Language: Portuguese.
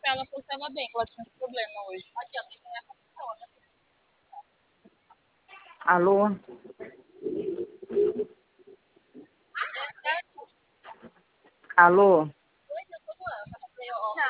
ela falou que estava bem, que ela tinha um problema hoje. Alô? Alô?